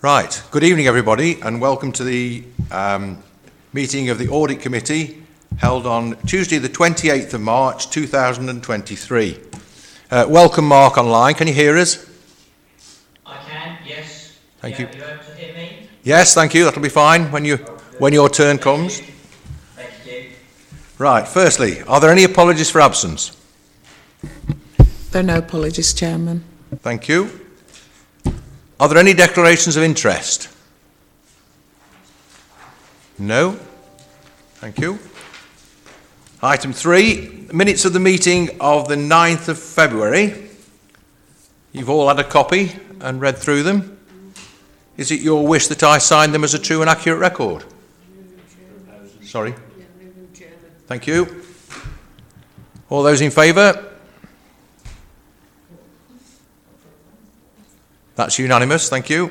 Right, good evening everybody and welcome to the meeting of the Audit Committee held on Tuesday the 28th of March 2023. Welcome Mark online, can you hear us? I can, yes. Thank you. Are you able to hear me? Yes, thank you, that'll be fine when your turn comes. Thank you. Right, firstly, are there any apologies for absence? There are no apologies, Chairman. Thank you. Are there any declarations of interest? No. Thank you. Item 3, minutes of the meeting of the 9th of February. You've all had a copy and read through them. Is it your wish that I sign them as a true and accurate record? Sorry. Thank you. All those in favour? That's unanimous, thank you.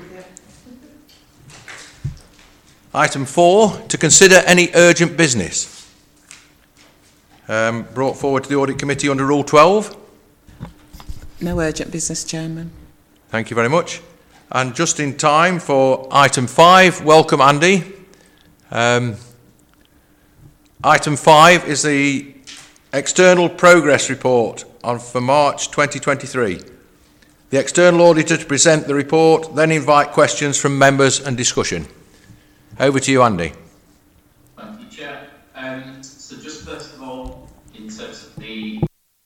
Item 4, to consider any urgent business. Brought forward to the Audit Committee under Rule 12. No urgent business, Chairman. Thank you very much. And just in time for item 5, welcome Andy. Item 5 is the External Progress Report for March 2023. The external auditor to present the report, then invite questions from members and discussion. Over to you, Andy. Thank you, Chair. So just first of all, in terms of the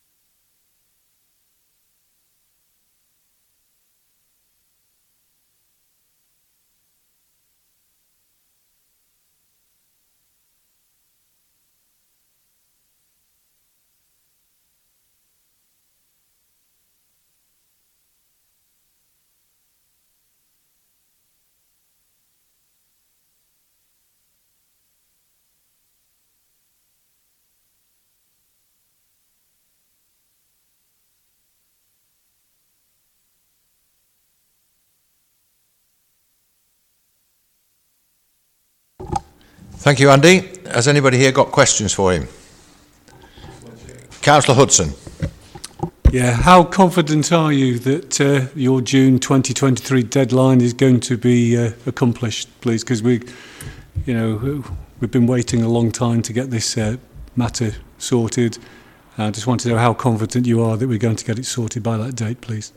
Thank you, Andy. Has anybody here got questions for him? Councillor Hudson. Yeah, how confident are you that your June 2023 deadline is going to be accomplished, please? Because we've been waiting a long time to get this matter sorted. I just want to know how confident you are that we're going to get it sorted by that date, please.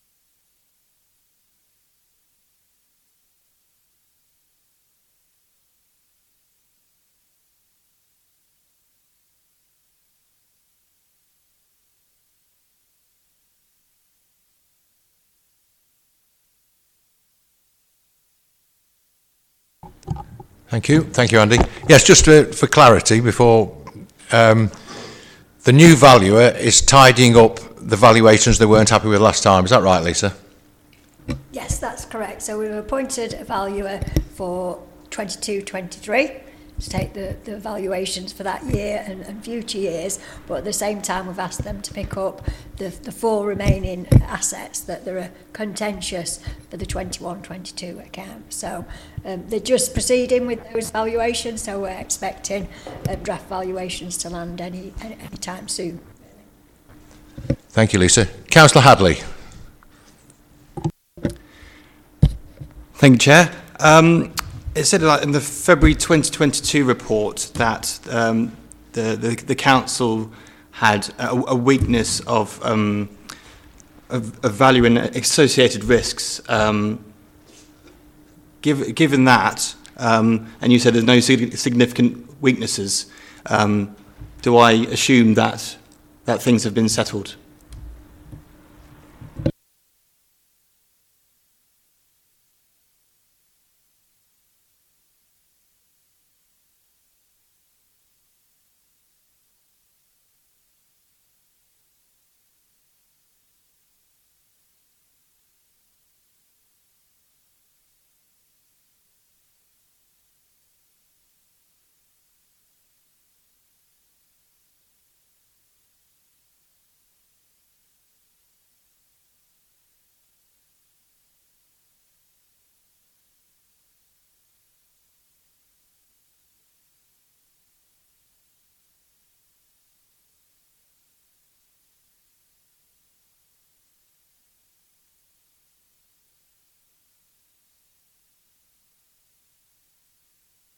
Thank you. Thank you, Andy. Yes, just for clarity, before the new valuer is tidying up the valuations they weren't happy with last time. Is that right, Lisa? Yes, that's correct. So we've appointed a valuer for 22-23 to take the valuations for that year and future years, but at the same time we've asked them to pick up the 4 remaining assets that are contentious for the 21-22 account. So they're just proceeding with those valuations, so we're expecting draft valuations to land any time soon. Thank you, Lisa. Councillor Hadley. Thank you, Chair. It said in the February 2022 report that the council had a weakness of valuing associated risks. Given that, and you said there's no significant weaknesses, do I assume that things have been settled?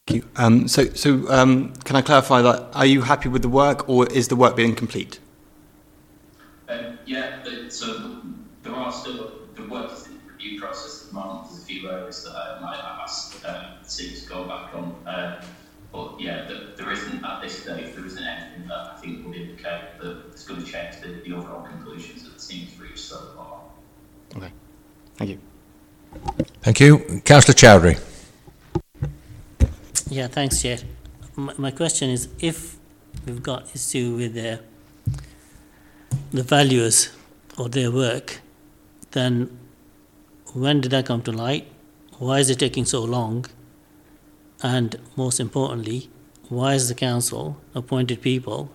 Thank you. Can I clarify that? Are you happy with the work, or is the work being complete? Yeah, so there are still, the work is in the review process at the moment. There's a few areas that I've asked the team to go back on. But yeah, there isn't, at this stage, there isn't anything that I think would indicate that it's going to change the overall conclusions that the team's reached so far. Okay. Thank you. Thank you. Councillor Chowdhury. Yeah, thanks, Chair. My question is, if we've got issue with the valuers or their work, then when did that come to light? Why is it taking so long? And most importantly, why is the council appointed people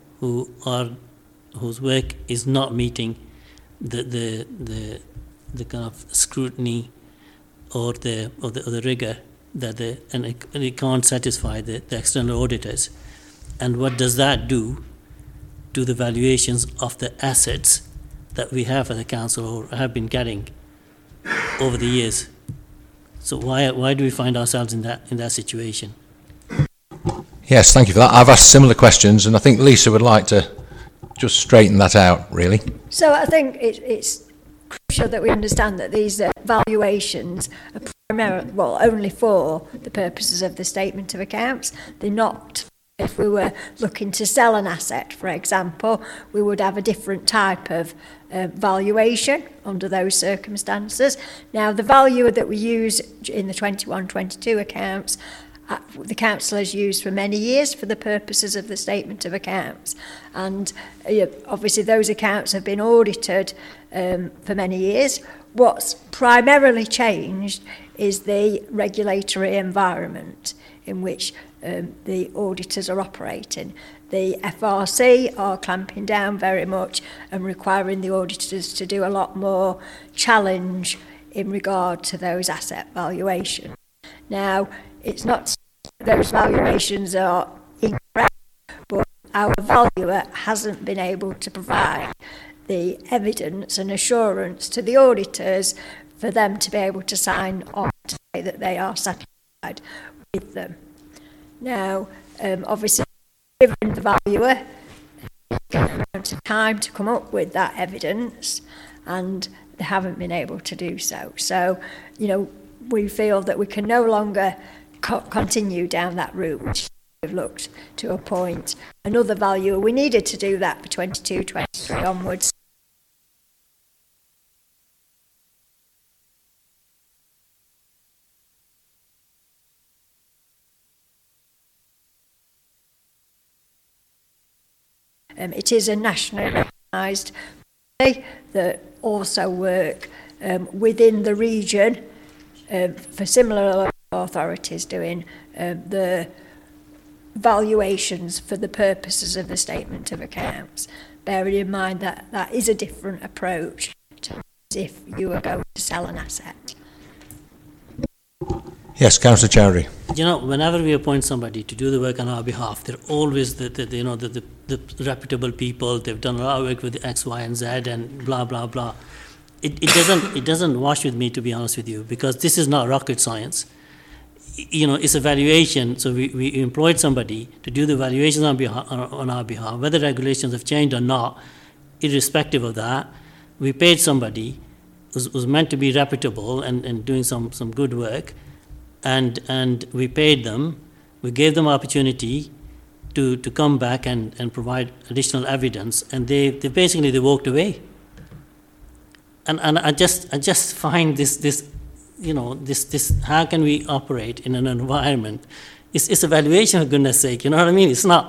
whose work is not meeting the kind of scrutiny or the rigor that and it can't satisfy the external auditors? And what does that do to the valuations of the assets that we have at the council or have been getting over the years? So why do we find ourselves in that situation? Yes, thank you for that. I've asked similar questions, and I think Lisa would like to just straighten that out, really. So I think it's crucial that we understand that these valuations are primarily, well, only for the purposes of the statement of accounts. They're not, if we were looking to sell an asset, for example, we would have a different type of valuation under those circumstances. Now, the value that we use in the 21-22 accounts, the council has used for many years for the purposes of the statement of accounts, and obviously those accounts have been audited for many years. What's primarily changed is the regulatory environment in which the auditors are operating. The FRC are clamping down very much and requiring the auditors to do a lot more challenge in regard to those asset valuations. Now, it's not those valuations are incorrect, but our valuer hasn't been able to provide the evidence and assurance to the auditors for them to be able to sign off to say that they are satisfied with them. Now, obviously, given the valuer a amount of time to come up with that evidence, and they haven't been able to do so. So, we feel that we can no longer continue down that route, which we've looked to appoint another valuer. We needed to do that for 22-23 onwards. It is a nationally recognised body that also work within the region for similar authorities doing the valuations for the purposes of the statement of accounts, bearing in mind that that is a different approach to if you were going to sell an asset. Yes, Councillor Chowdhury. Whenever we appoint somebody to do the work on our behalf, they're always the reputable people. They've done a lot of work with X, Y, and Z, and blah blah blah. It doesn't wash with me, to be honest with you, because this is not rocket science. It's a valuation. So we employed somebody to do the valuations on our behalf, whether regulations have changed or not. Irrespective of that, we paid somebody who was meant to be reputable and doing some good work. And we paid them, we gave them opportunity to come back and provide additional evidence, and they basically walked away. And I just find this how can we operate in an environment? It's a valuation, for goodness sake, you know what I mean?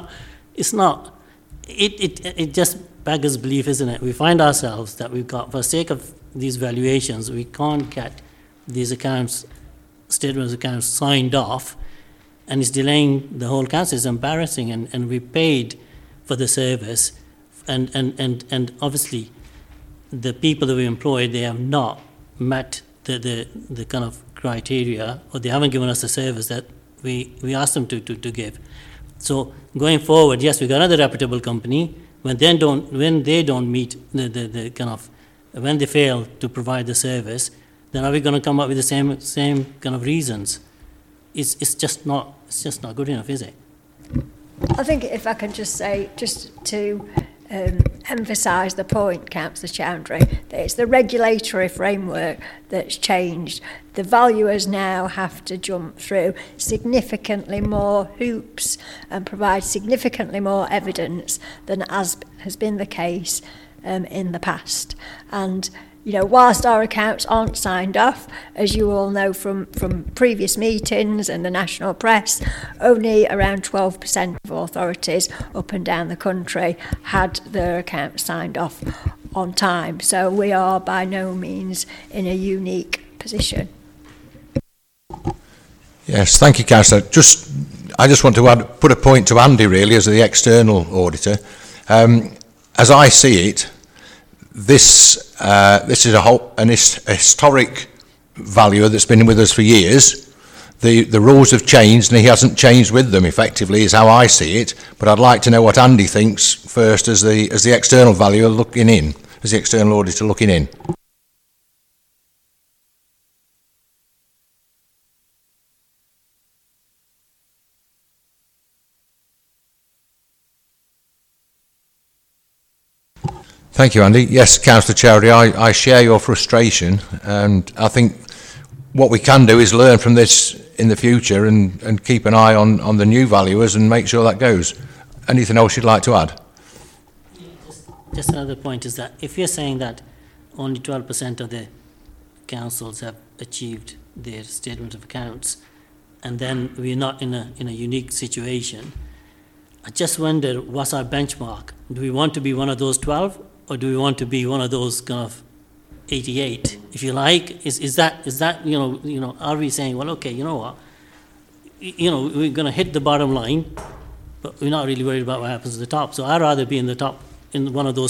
It just beggars belief, isn't it? We find ourselves that we've got, for the sake of these valuations, we can't get these statements of accounts signed off, and it's delaying the whole council. It's embarrassing, and we paid for the service, and obviously the people that we employed, they have not met the kind of criteria, or they haven't given us the service that we asked them to give. So going forward, yes, we got another reputable company. When they don't meet the kind of, when they fail to provide the service, then are we going to come up with the same kind of reasons? It's just not it's just not good enough, is it? I think if I can just say, just to emphasise the point, Councillor Chowdhury, that it's the regulatory framework that's changed. The valuers now have to jump through significantly more hoops and provide significantly more evidence than as has been the case in the past. And you know, whilst our accounts aren't signed off, as you all know from previous meetings and the national press, only around 12% of authorities up and down the country had their accounts signed off on time. So we are by no means in a unique position. Yes, thank you, Councillor. I just want to put a point to Andy, really, as the external auditor. As I see it, this is an historic valuer that's been with us for years. The rules have changed and he hasn't changed with them, effectively, is how I see it. But I'd like to know what Andy thinks first as the external valuer looking in, as the external auditor looking in. Thank you, Andy. Yes, Councillor Chowdhury, I share your frustration, and I think what we can do is learn from this in the future and keep an eye on the new valuers and make sure that goes. Anything else you'd like to add? Just another point is that if you're saying that only 12% of the councils have achieved their statement of accounts, and then we're not in a unique situation, I just wonder, what's our benchmark? Do we want to be one of those 12? Or do we want to be one of those kind of 88, if you like? Is that you know? Are we saying, well, okay, you know what? We're going to hit the bottom line, but we're not really worried about what happens at the top. So I'd rather be in the top, in one of those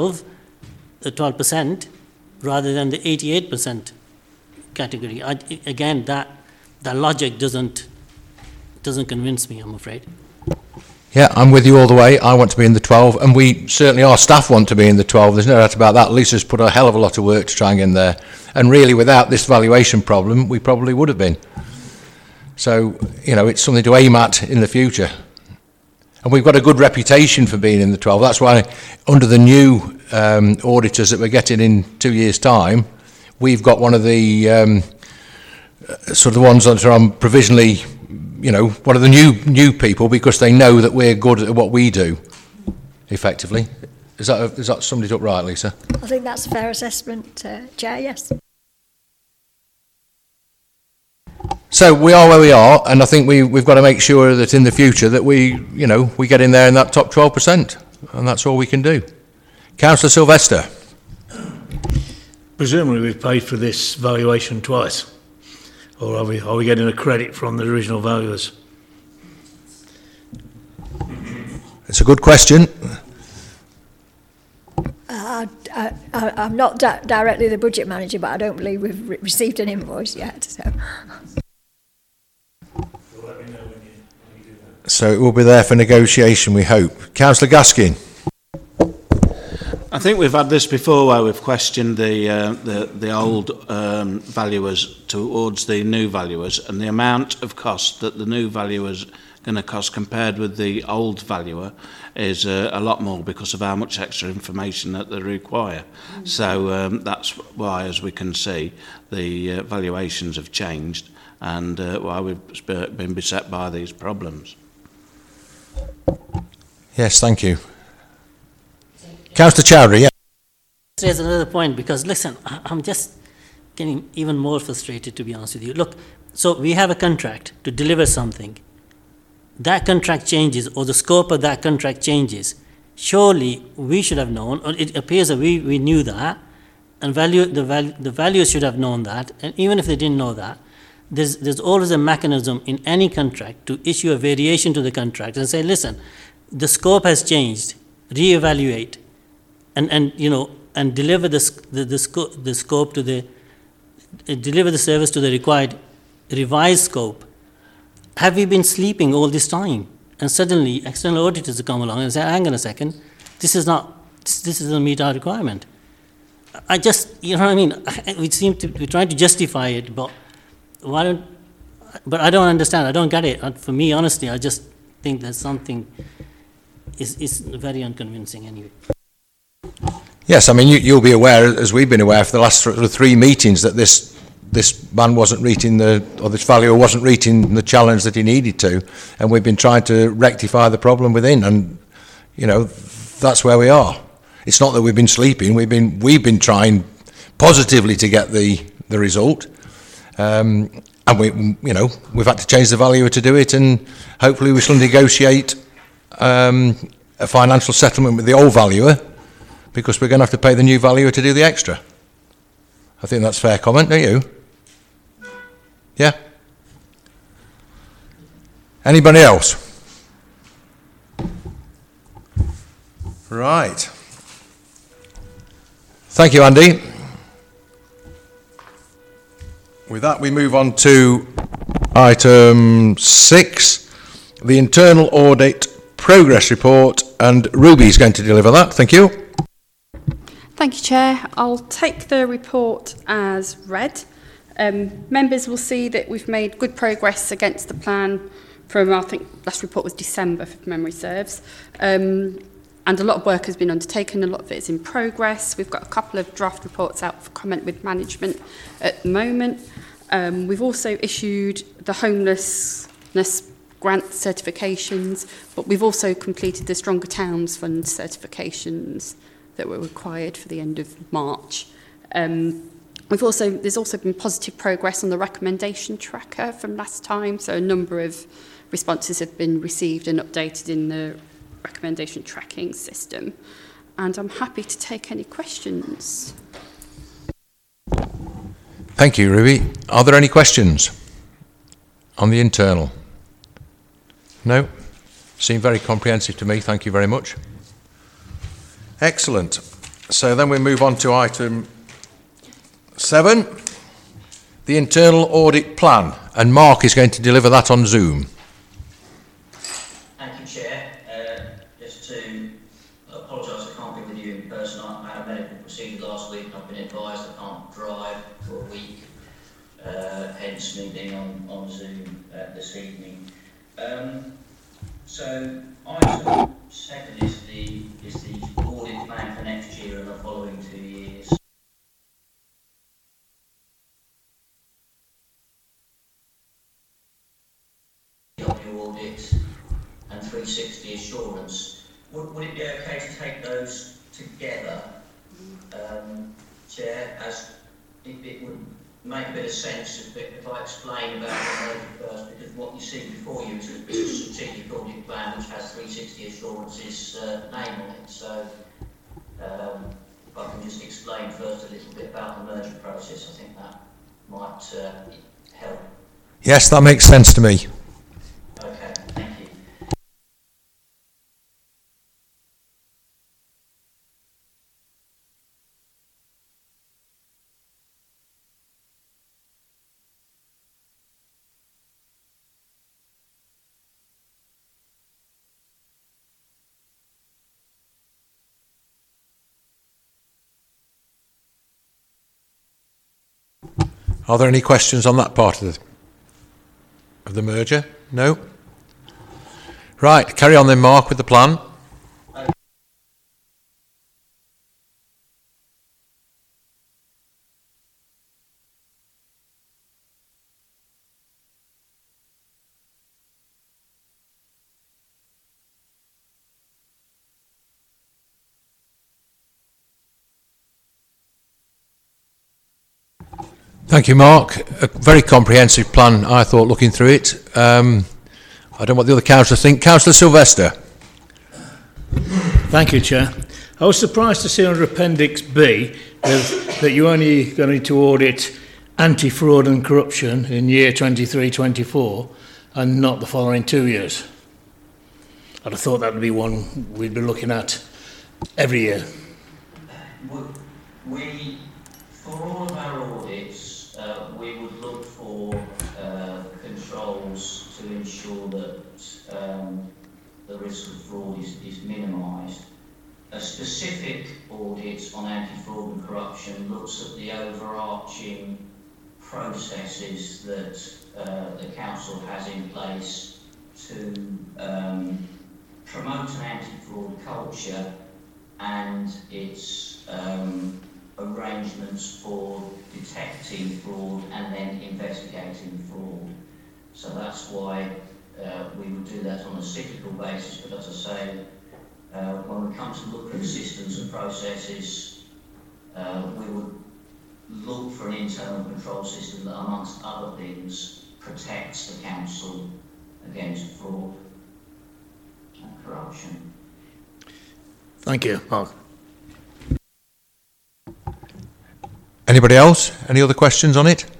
12%, rather than the 88% category. Again, that logic doesn't convince me, I'm afraid. Yeah, I'm with you all the way. I want to be in the 12, and we certainly, our staff want to be in the 12. There's no doubt about that. Lisa's put a hell of a lot of work to try and get in there. And really, without this valuation problem, we probably would have been. So, it's something to aim at in the future. And we've got a good reputation for being in the 12. That's why, under the new auditors that we're getting in 2 years' time, we've got one of the sort of the ones that are on provisionally, one of the new people, because they know that we're good at what we do, effectively. Is that summed it up right, Lisa? I think that's a fair assessment, Chair, yes. So we are where we are, and I think we've got to make sure that in the future that we get in there in that top 12%, and that's all we can do. Councillor Sylvester. Presumably we've paid for this valuation twice. Or are we getting a credit from the original valuers? It's a good question. I'm not directly the budget manager, but I don't believe we've received an invoice yet. So let me know when you do that. So it will be there for negotiation, we hope. Councillor Gaskin. I think we've had this before where we've questioned the old valuers towards the new valuers, and the amount of cost that the new valuers going to cost compared with the old valuer is a lot more because of how much extra information that they require. So that's why, as we can see, the valuations have changed, and why we've been beset by these problems. Yes, thank you. Councillor Chowdhury, yeah. There's another point, because listen, I'm just getting even more frustrated, to be honest with you. Look, so we have a contract to deliver something. That contract changes, or the scope of that contract changes. Surely we should have known, or it appears that we knew that, and the valuers should have known that, and even if they didn't know that, there's always a mechanism in any contract to issue a variation to the contract and say, listen, the scope has changed, reevaluate. And deliver the scope to deliver the service to the required revised scope. Have we been sleeping all this time? And suddenly external auditors come along and say, hang on a second, this doesn't meet our requirement. We seem to be trying to justify it, but why don't But I don't understand. I don't get it. For me, honestly, I just think that something is very unconvincing anyway. Yes, I mean, you'll be aware, as we've been aware for the last sort of 3 meetings, that this man wasn't reaching this valuer wasn't reaching the challenge that he needed to, and we've been trying to rectify the problem within, and, you know, that's where we are. It's not that we've been sleeping, we've been trying positively to get the result, and we've had to change the valuer to do it, and hopefully we shall negotiate a financial settlement with the old valuer, because we're going to have to pay the new valuer to do the extra. I think that's a fair comment, don't you? Yeah? Anybody else? Right. Thank you, Andy. With that, we move on to item 6, the internal audit progress report, and Ruby's going to deliver that. Thank you. Thank you, Chair. I'll take the report as read. Members will see that we've made good progress against the plan from, I think, last report was December, if memory serves. And a lot of work has been undertaken, a lot of it is in progress. We've got a couple of draft reports out for comment with management at the moment. We've also issued the homelessness grant certifications, but we've also completed the Stronger Towns Fund certifications that were required for the end of March. There's also been positive progress on the recommendation tracker from last time, so a number of responses have been received and updated in the recommendation tracking system. And I'm happy to take any questions. Thank you, Ruby. Are there any questions on the internal? No? Seemed very comprehensive to me. Thank you very much. Excellent. So then we move on to item 7, the internal audit plan, and Mark is going to deliver that on Zoom. Thank you, Chair. Just to apologise, I can't be with you in person. I had a medical procedure last week. I've been advised I can't drive for a week, hence me being on Zoom this evening. So item 7 is the audit plan for next year and the following 2 years. Audit and 360 assurance. Would it be okay to take those together, Chair, as it would make a bit of sense if I explain about the merger first, because what you see before you is a strategic audit plan which has 360 assurance's name on it. So if I can just explain first a little bit about the merger process, I think that might help. Yes, that makes sense to me. Okay, thank you. Are there any questions on that part of the merger? No? Right, carry on then, Mark, with the plan. Thank you, Mark. A very comprehensive plan, I thought, looking through it. I don't know what the other councillors think. Councillor Sylvester. Thank you, Chair. I was surprised to see under Appendix B that you're only going to audit anti-fraud and corruption in year 23-24 and not the following 2 years. I'd have thought that would be one we'd be looking at every year. We, for all of our audits, we would look for controls to ensure that the risk of fraud is minimised. A specific audit on anti-fraud and corruption looks at the overarching processes that the council has in place to promote an anti-fraud culture and its arrangements for detecting fraud and then investigating fraud. So that's why we would do that on a cyclical basis, but as I say, when we come to look at systems and processes, we would look for an internal control system that, amongst other things, protects the council against fraud and corruption. Thank you, Mark. Anybody else? Any other questions on it?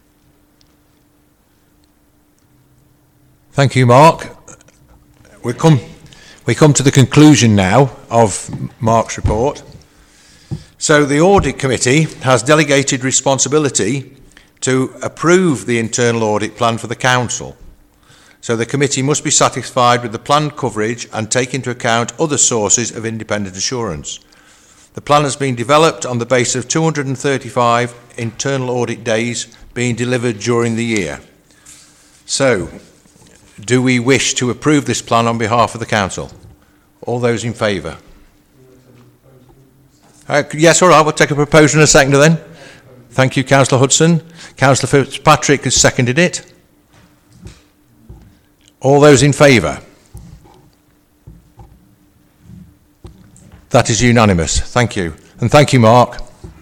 Thank you, Mark. We come to the conclusion now of Mark's report. So the Audit Committee has delegated responsibility to approve the internal audit plan for the Council. So the committee must be satisfied with the planned coverage and take into account other sources of independent assurance. The plan has been developed on the basis of 235 internal audit days being delivered during the year. So, do we wish to approve this plan on behalf of the Council? All those in favour? Yes, all right, we'll take a proposal in a second then. Thank you, Councillor Hudson. Councillor Fitzpatrick has seconded it. All those in favour? That is unanimous. Thank you. And thank you, Mark.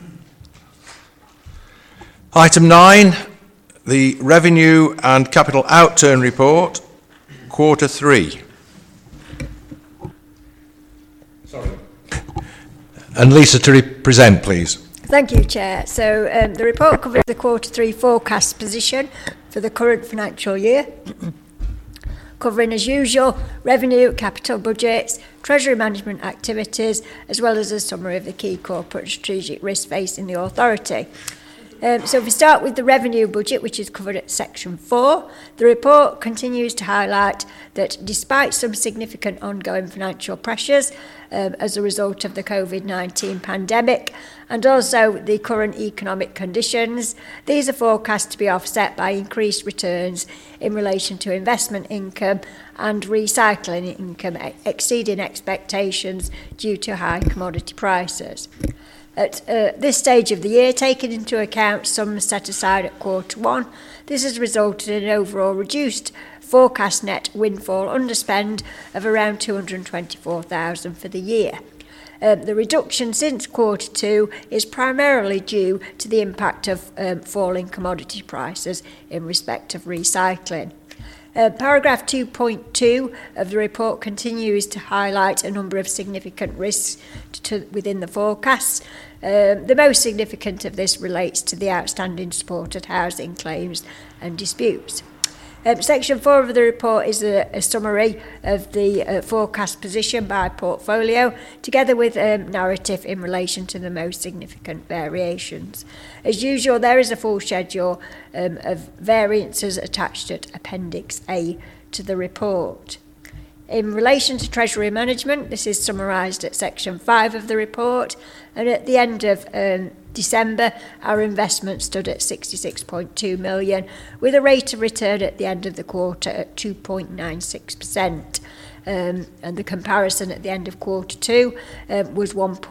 Item 9, the Revenue and Capital Outturn Report, Quarter 3. Sorry. And Lisa to present, please. Thank you, Chair. So the report covers the Quarter 3 forecast position for the current financial year, covering, as usual, revenue, capital budgets, treasury management activities, as well as a summary of the key corporate and strategic risks facing the authority. So if we start with the revenue budget, which is covered at section 4, the report continues to highlight that despite some significant ongoing financial pressures as a result of the COVID-19 pandemic and also the current economic conditions, these are forecast to be offset by increased returns in relation to investment income and recycling income exceeding expectations due to high commodity prices. At this stage of the year, taking into account sums set aside at Quarter 1, this has resulted in an overall reduced forecast net windfall underspend of around $224,000 for the year. The reduction since Quarter 2 is primarily due to the impact of falling commodity prices in respect of recycling. Paragraph 2.2 of the report continues to highlight a number of significant risks within the forecasts. The most significant of this relates to the outstanding supported housing claims and disputes. Section 4 of the report is a summary of the forecast position by portfolio, together with narrative in relation to the most significant variations. As usual, there is a full schedule of variances attached at Appendix A to the report. In relation to Treasury Management, this is summarised at Section 5 of the report, and at the end of December, our investment stood at 66.2 million, with a rate of return at the end of the quarter at 2.96%. And the comparison at the end of Quarter 2 was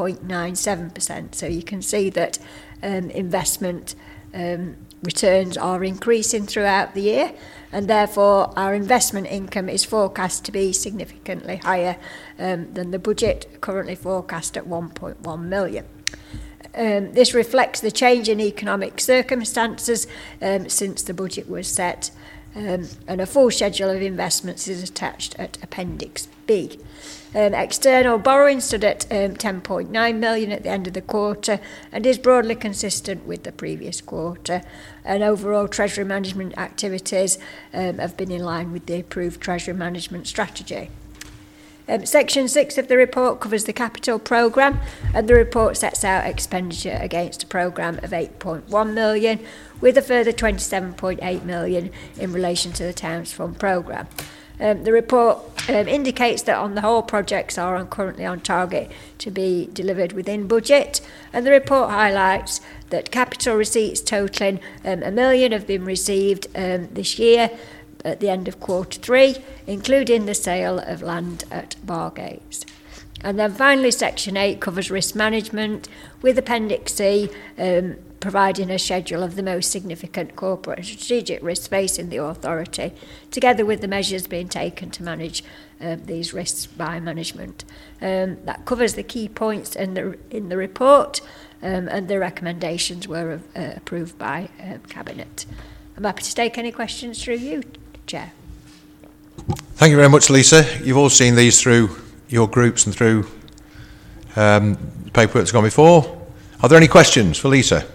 1.97%. So you can see that investment returns are increasing throughout the year, and therefore our investment income is forecast to be significantly higher than the budget, currently forecast at 1.1 million. This reflects the change in economic circumstances since the budget was set, and a full schedule of investments is attached at Appendix B. External borrowing stood at 10.9 million at the end of the quarter and is broadly consistent with the previous quarter. And overall treasury management activities have been in line with the approved treasury management strategy. Section 6 of the report covers the capital programme, and the report sets out expenditure against a programme of 8.1 million, with a further 27.8 million in relation to the Towns Fund programme. The report indicates that on the whole projects are currently on target to be delivered within budget, and the report highlights that capital receipts totalling £1 million have been received this year at the end of Q3, including the sale of land at Bargates. And then finally, Section 8 covers risk management, with Appendix C providing a schedule of the most significant corporate and strategic risks facing the authority, together with the measures being taken to manage these risks by management. That covers the key points in the report, and the recommendations were approved by Cabinet. I'm happy to take any questions through you, Chair. Thank you very much, Lisa. You've all seen these through your groups and through the paperwork that's gone before. Are there any questions for Lisa?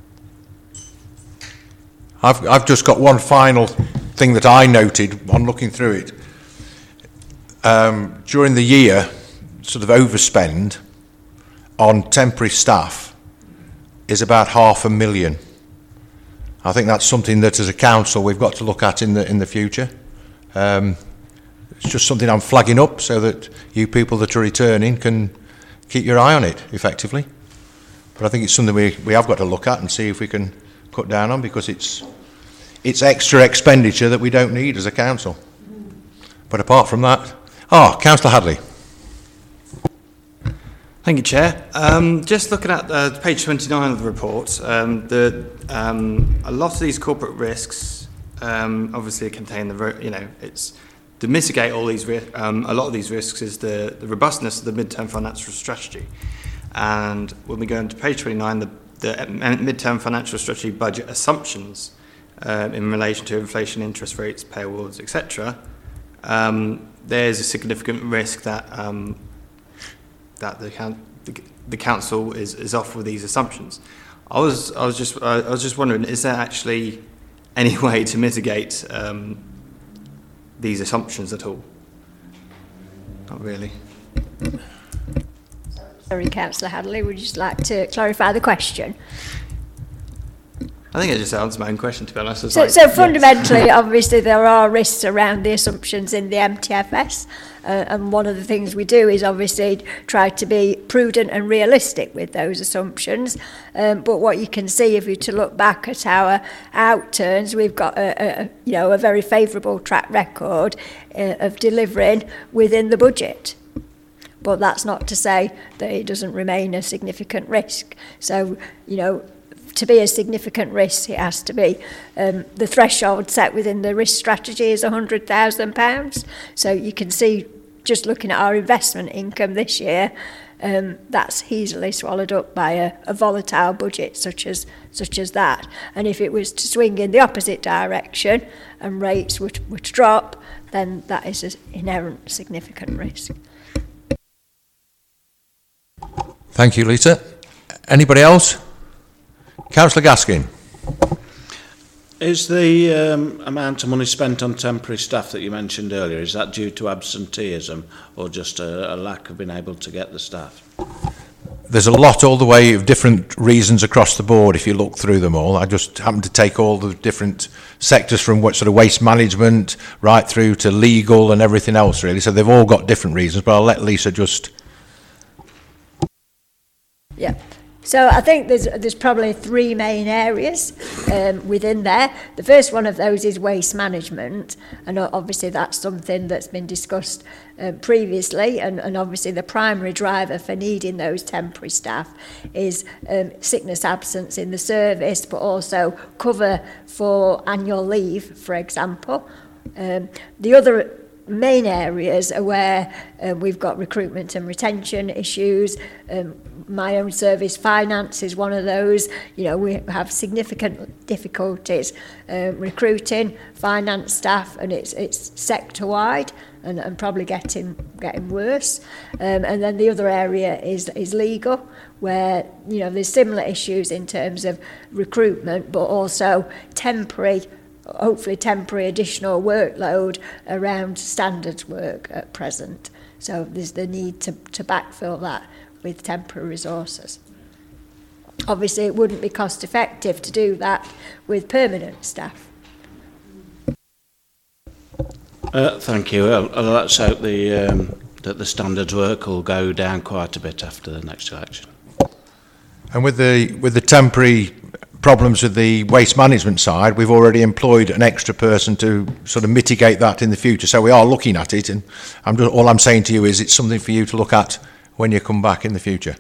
I've just got one final thing that I noted on looking through it. During the year, sort of overspend on temporary staff is about £500,000. I think that's something that as a council we've got to look at in the future. It's just something I'm flagging up so that you people that are returning can keep your eye on it effectively. But I think it's something we have got to look at and see if we can cut down on, because it's extra expenditure that we don't need as a council. But apart from that, Councillor Hadley. Thank you, Chair. Just looking at page 29 of the report, a lot of these corporate risks obviously contain it's to mitigate all these a lot of these risks is the robustness of the mid-term financial strategy. And when we go into page 29, the mid-term financial strategy budget assumptions in relation to inflation, interest rates, pay awards, etc., there's a significant risk that that the council is off with these assumptions. I was just wondering, is there actually any way to mitigate these assumptions at all? Not really. Sorry, Councillor Hadley, would you just like to clarify the question? I think I just answered my own question, to be honest. So fundamentally, obviously, there are risks around the assumptions in the MTFS, and one of the things we do is obviously try to be prudent and realistic with those assumptions. But what you can see, if you to look back at our outturns, we've got a very favourable track record of delivering within the budget. But that's not to say that it doesn't remain a significant risk. So, to be a significant risk, it has to be the threshold set within the risk strategy is £100,000. So you can see, just looking at our investment income this year, that's easily swallowed up by a volatile budget such as that. And if it was to swing in the opposite direction and rates would drop, then that is an inherent significant risk. Thank you, Lisa. Anybody else? Councillor Gaskin. Is the amount of money spent on temporary staff that you mentioned earlier, is that due to absenteeism or just a lack of being able to get the staff? There's a lot all the way of different reasons across the board if you look through them all. I just happened to take all the different sectors from what sort of waste management right through to legal and everything else really. So they've all got different reasons, but I'll let Lisa just... Yeah. So I think there's probably three main areas within there. The first one of those is waste management, and obviously that's something that's been discussed previously, and obviously the primary driver for needing those temporary staff is sickness absence in the service, but also cover for annual leave, for example. The other main areas are where we've got recruitment and retention issues. My own service, finance, is one of those. We have significant difficulties recruiting finance staff, and it's sector-wide and probably getting worse. And then the other area is legal, where there's similar issues in terms of recruitment, but also hopefully temporary additional workload around standards work at present. So there's the need to backfill that with temporary resources. Obviously, it wouldn't be cost effective to do that with permanent staff. Thank you. Well, let's hope that the standards work will go down quite a bit after the next election. And with the temporary problems with the waste management side, we've already employed an extra person to sort of mitigate that in the future. So we are looking at it, and all I'm saying to you is it's something for you to look at when you come back in the future.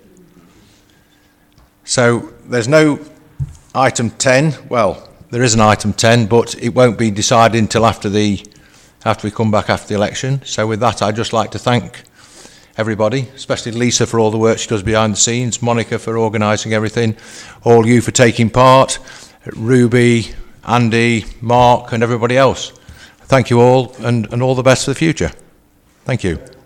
So there's no item 10. Well, there is an item 10, but it won't be decided until after we come back after the election. So with that, I'd just like to thank everybody, especially Lisa for all the work she does behind the scenes, Monica for organising everything, all you for taking part, Ruby, Andy, Mark and everybody else. Thank you all, and all the best for the future. Thank you.